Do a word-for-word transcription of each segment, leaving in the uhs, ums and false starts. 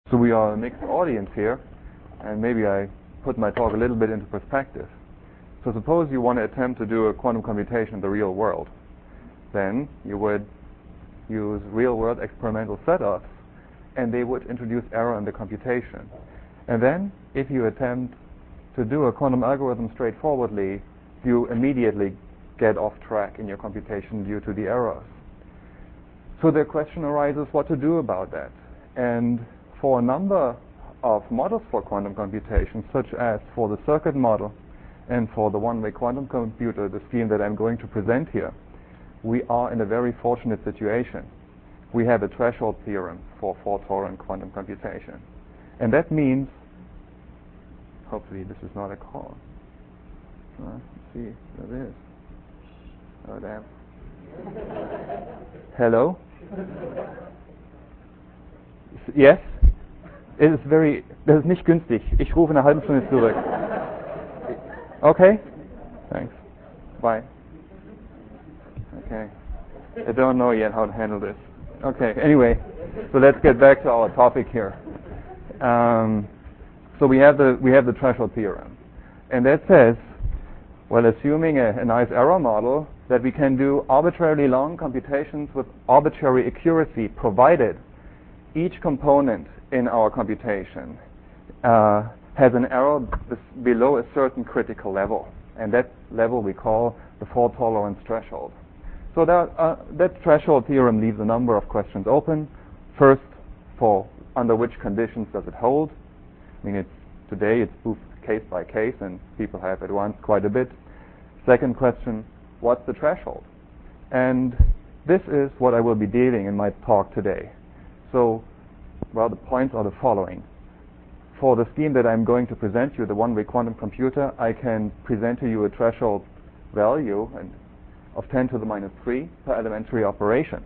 So we are a mixed audience here, and maybe I put my talk a little bit into perspective. So suppose you want to attempt to do a quantum computation in the real world. Then you would use real-world experimental setups, and they would introduce error in the computation. And then, if you attempt to do a quantum algorithm straightforwardly, you immediately get off track in your computation due to the errors. So the question arises what to do about that. And for a number of models for quantum computation, such as for the circuit model and for the one-way quantum computer, the scheme that I'm going to present here, we are in a very fortunate situation. We have a threshold theorem for fault-tolerant quantum computation. And that means, hopefully this is not a call. Uh, let's see, there it is. Oh, damn. Hello? Yes? Es ist very, das ist nicht günstig. Ich rufe in einer halben Stunde zurück. Okay? Thanks. Bye. Okay. I don't know yet how to handle this. Okay, anyway, so let's get back to our topic here. Um, so we have the we have the threshold theorem, and that says, well, assuming a, a nice error model, that we can do arbitrarily long computations with arbitrary accuracy, provided each component in our computation uh, has an error below a certain critical level, and that level we call the fault tolerance threshold. So that, uh, that threshold theorem leaves a number of questions open. First, for under which conditions does it hold? I mean, it's, today it's proofed case by case, and people have advanced quite a bit. Second question, what's the threshold? And this is what I will be dealing in my talk today. So, well, the points are the following. For the scheme that I'm going to present you, the one-way quantum computer, I can present to you a threshold value and of ten to the minus three per elementary operation.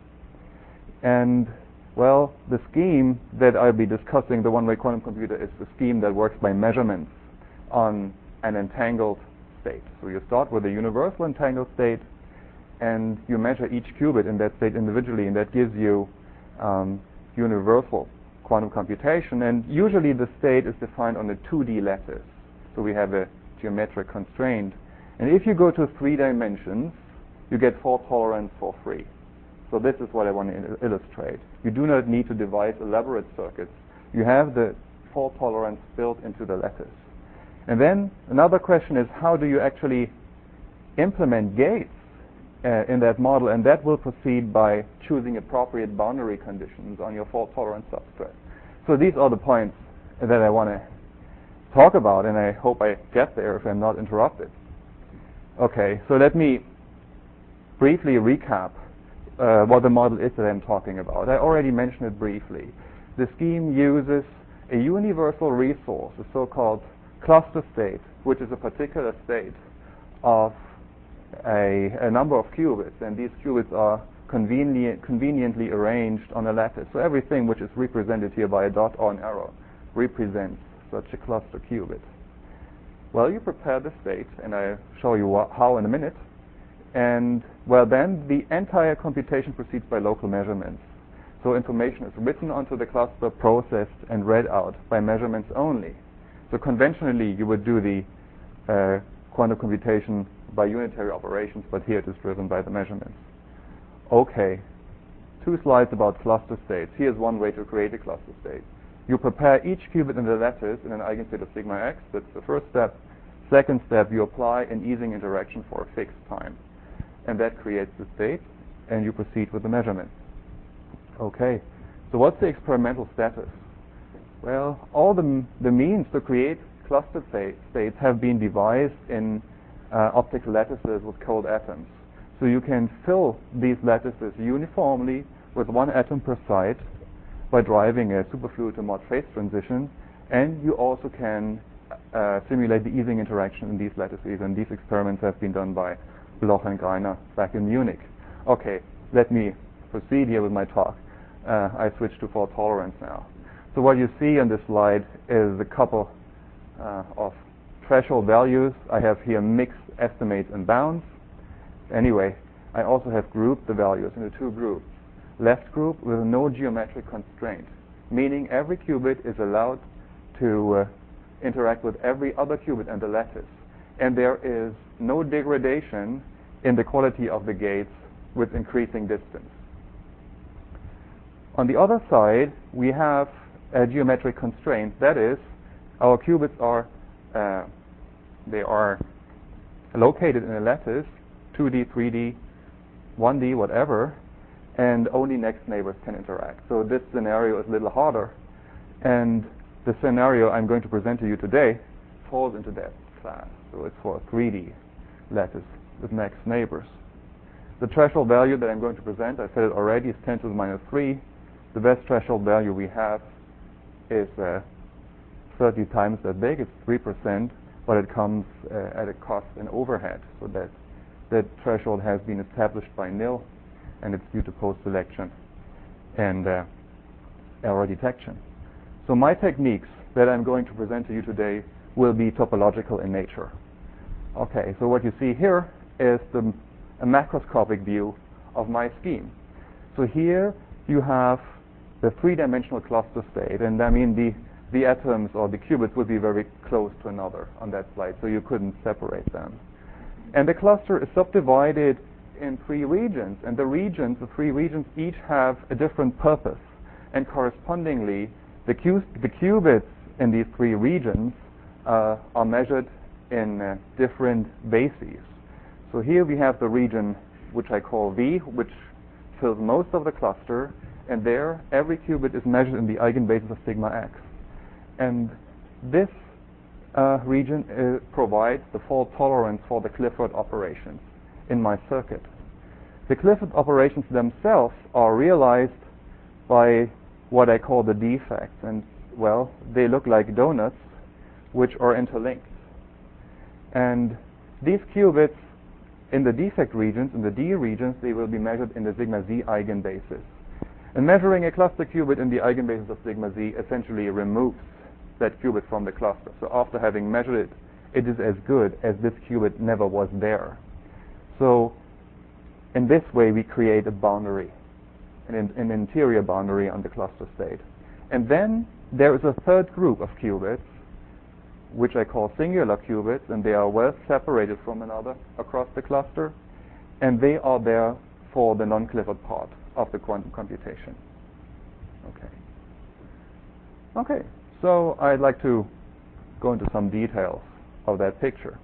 And, well, the scheme that I'll be discussing, the one-way quantum computer, is the scheme that works by measurements on an entangled state. So you start with a universal entangled state, and you measure each qubit in that state individually, and that gives you um, universal quantum computation. And usually the state is defined on a two D lattice. So we have a geometric constraint. And if you go to three dimensions, you get fault tolerance for free. So this is what I want to il- illustrate. You do not need to devise elaborate circuits. You have the fault tolerance built into the lattice. And then another question is, how do you actually implement gates uh, in that model? And that will proceed by choosing appropriate boundary conditions on your fault tolerance substrate. So these are the points that I want to talk about, and I hope I get there if I'm not interrupted. Okay, so let me briefly recap uh, what the model is that I'm talking about. I already mentioned it briefly. The scheme uses a universal resource, a so-called cluster state, which is a particular state of a, a number of qubits, and these qubits are convenient, conveniently arranged on a lattice. So everything which is represented here by a dot or an arrow represents such a cluster qubit. Well, you prepare the state, and I'll show you wh- how in a minute. And, well, then the entire computation proceeds by local measurements. So information is written onto the cluster, processed, and read out by measurements only. So conventionally, you would do the uh, quantum computation by unitary operations, but here it is driven by the measurements. Okay, two slides about cluster states. Here's one way to create a cluster state. You prepare each qubit in the lattice in an eigenstate of sigma x. That's the first step. Second step, you apply an Ising interaction for a fixed time. And that creates the state, and you proceed with the measurement. Okay, so what's the experimental status? Well, all the, the means to create cluster states have been devised in uh, optical lattices with cold atoms. So you can fill these lattices uniformly with one atom per site by driving a superfluid to mod phase transition, and you also can uh, simulate the Ising interaction in these lattices, and these experiments have been done by Bloch and Greiner back in Munich. Okay, let me proceed here with my talk. Uh, I switch to fault tolerance now. So what you see on this slide is a couple uh, of threshold values. I have here mixed estimates and bounds. Anyway, I also have grouped the values into two groups. Left group with no geometric constraint, meaning every qubit is allowed to uh, interact with every other qubit in the lattice. And there is no degradation in the quality of the gates with increasing distance. On the other side, we have a geometric constraint. That is, our qubits are uh, they are located in a lattice, two D, three D, one D, whatever, and only next neighbors can interact. So this scenario is a little harder, and the scenario I'm going to present to you today falls into that class. So it's for a three D lattice with next neighbors. The threshold value that I'm going to present, I said it already, is ten to the minus three. The best threshold value we have is uh, thirty times that big. It's three percent, but it comes uh, at a cost in overhead. So that that threshold has been established by N I L, and it's due to post-selection and uh, error detection. So my techniques that I'm going to present to you today will be topological in nature. Okay, so what you see here is the, a macroscopic view of my scheme. So here you have the three-dimensional cluster state, and I mean the, the atoms or the qubits would be very close to another on that slide, so you couldn't separate them. And the cluster is subdivided in three regions, and the regions, the three regions, each have a different purpose, and correspondingly, the, cu the qubits in these three regions uh, are measured in uh, different bases. So here we have the region which I call V, which fills most of the cluster, and there every qubit is measured in the eigenbasis of sigma x. And this uh, region uh, provides the fault tolerance for the Clifford operations in my circuit. The Clifford operations themselves are realized by what I call the defects, and well, they look like donuts which are interlinked. And these qubits in the defect regions, in the D regions, they will be measured in the sigma z eigenbasis. And measuring a cluster qubit in the eigenbasis of sigma z essentially removes that qubit from the cluster. So after having measured it, it is as good as this qubit never was there. So in this way we create a boundary, an, an interior boundary on the cluster state. And then there is a third group of qubits, which I call singular qubits, and they are well separated from another across the cluster, and they are there for the non-Clifford part of the quantum computation. Okay. Okay, so I'd like to go into some details of that picture.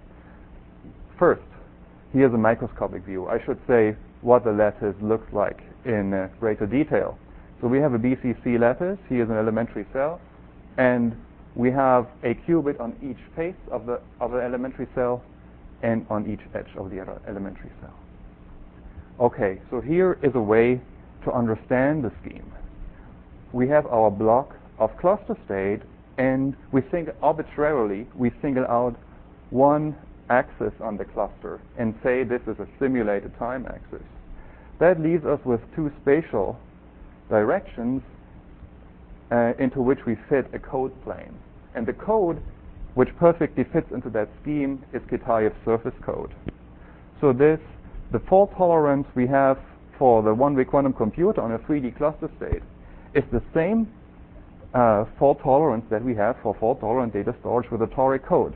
First, here's a microscopic view. I should say what the lattice looks like in uh, greater detail. So we have a B C C lattice. Here's an elementary cell, and we have a qubit on each face of the of the elementary cell and on each edge of the other elementary cell. Okay, so here is a way to understand the scheme. We have our block of cluster state, and we think arbitrarily we single out one axis on the cluster and say this is a simulated time axis. That leaves us with two spatial directions uh, into which we fit a code plane. And the code which perfectly fits into that scheme is Kitaev's surface code. So this, the fault tolerance we have for the one-way quantum computer on a three D cluster state is the same uh, fault tolerance that we have for fault-tolerant data storage with a toric code.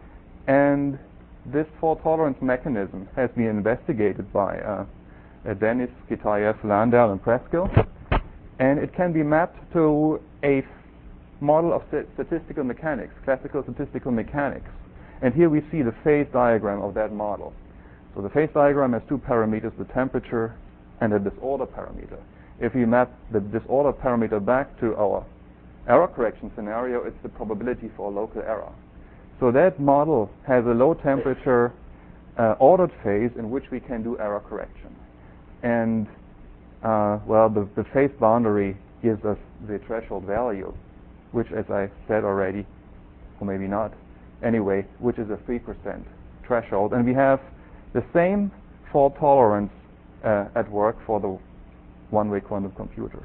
And this fault tolerance mechanism has been investigated by uh, uh, Dennis, Kitaev, Landau, and Preskill, and it can be mapped to a model of st statistical mechanics, classical statistical mechanics. And here we see the phase diagram of that model. So the phase diagram has two parameters, the temperature and a disorder parameter. If we map the disorder parameter back to our error correction scenario, it's the probability for a local error. So that model has a low temperature uh, ordered phase in which we can do error correction. And uh, well, the, the phase boundary gives us the threshold value, which, as I said already, or maybe not, anyway, which is a three percent threshold. And we have the same fault tolerance uh, at work for the one-way quantum computer.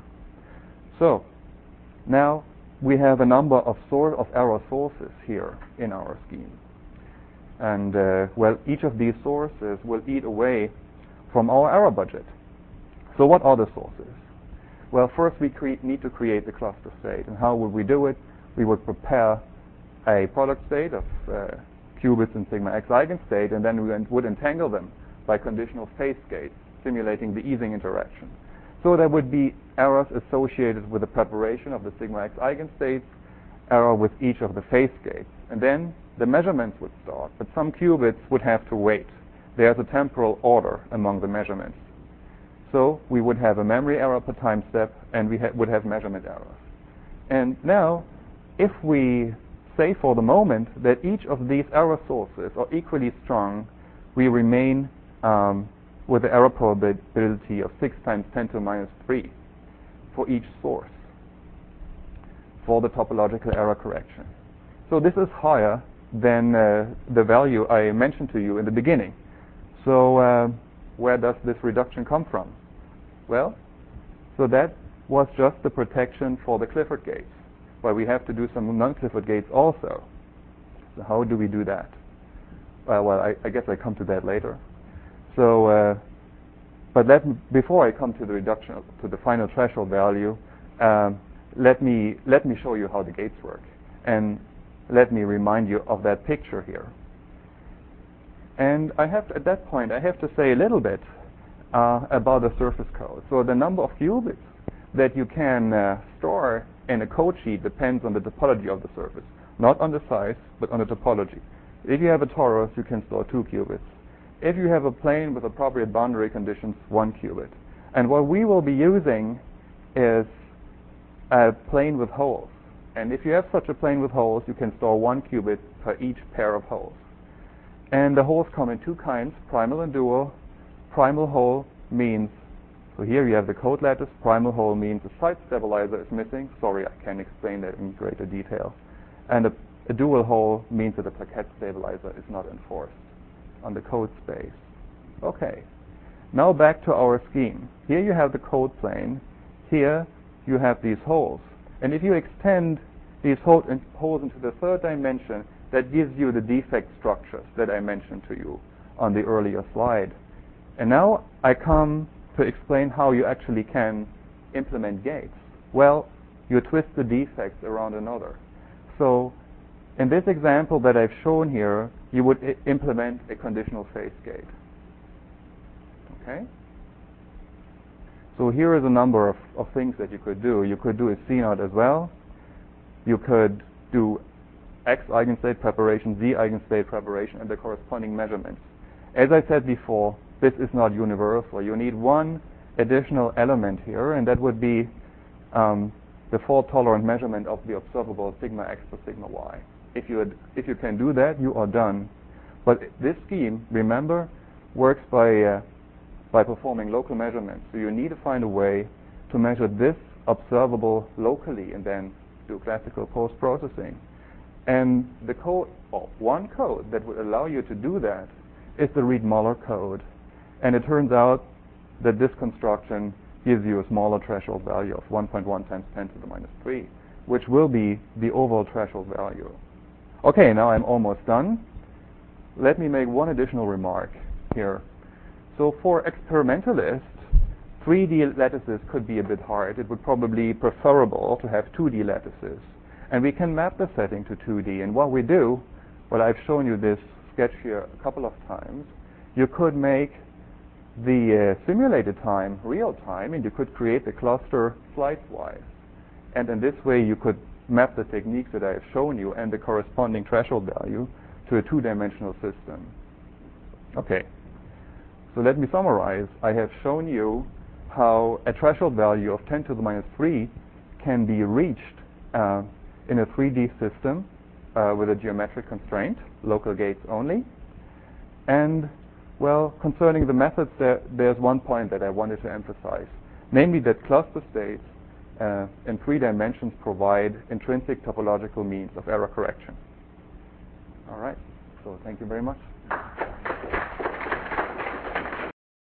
So now we have a number of sort of error sources here in our scheme. And uh, well, each of these sources will eat away from our error budget. So what are the sources? Well, first we cre- need to create the cluster state. And how would we do it? We would prepare a product state of uh, qubits in sigma x eigenstate, and then we would entangle them by conditional phase gates, simulating the Ising interaction. So there would be errors associated with the preparation of the sigma x eigenstates, error with each of the phase gates. And then the measurements would start, but some qubits would have to wait. There's a temporal order among the measurements. So we would have a memory error per time step, and we ha- would have measurement errors. And now, if we say for the moment that each of these error sources are equally strong, we remain um, with the error probability of six times ten to the minus three for each source for the topological error correction. So this is higher than uh, the value I mentioned to you in the beginning. So uh, where does this reduction come from? Well, so that was just the protection for the Clifford gates, but we have to do some non-Clifford gates also. So how do we do that? Uh, well, I, I guess I come to that later. So, uh, but let me, before I come to the reduction of, to the final threshold value, um, let me let me show you how the gates work, and let me remind you of that picture here. And I have to, at that point I have to say a little bit uh, about the surface code. So the number of qubits that you can uh, store in a code sheet depends on the topology of the surface, not on the size, but on the topology. If you have a torus, you can store two qubits. If you have a plane with appropriate boundary conditions, one qubit. And what we will be using is a plane with holes. And if you have such a plane with holes, you can store one qubit per each pair of holes. And the holes come in two kinds, primal and dual. Primal hole means, so here you have the code lattice. Primal hole means a site stabilizer is missing. Sorry, I can't explain that in greater detail. And a, a dual hole means that the plaquette stabilizer is not enforced on the code space. Okay, now back to our scheme. Here you have the code plane. Here you have these holes. And if you extend these holes into the third dimension, that gives you the defect structures that I mentioned to you on the earlier slide. And now I come to explain how you actually can implement gates. Well, you twist the defects around another. So in this example that I've shown here, you would I- implement a conditional phase gate. Okay? So here is a number of, of things that you could do. You could do a C naught as well. You could do X eigenstate preparation, Z eigenstate preparation, and the corresponding measurements. As I said before, this is not universal. You need one additional element here, and that would be um, the fault-tolerant measurement of the observable sigma X to sigma Y. If you, had, if you can do that, you are done. But this scheme, remember, works by uh, by performing local measurements. So you need to find a way to measure this observable locally and then do classical post-processing. And the code, or one code that would allow you to do that is the Reed-Muller code. And it turns out that this construction gives you a smaller threshold value of one point one times ten to the minus three, which will be the overall threshold value. Okay, now I'm almost done. Let me make one additional remark here. So for experimentalists, three D lattices could be a bit hard. It would probably be preferable to have two D lattices. And we can map the setting to two D. And what we do, well, I've shown you this sketch here a couple of times. You could make the uh, simulated time real time, and you could create the cluster slice-wise. And in this way, you could map the techniques that I have shown you and the corresponding threshold value to a two-dimensional system. Okay. So let me summarize. I have shown you how a threshold value of ten to the minus three can be reached uh, in a three D system uh, with a geometric constraint, local gates only. And, well, concerning the methods, there, there's one point that I wanted to emphasize, namely that cluster states uh, in three dimensions provide intrinsic topological means of error correction. All right. So thank you very much.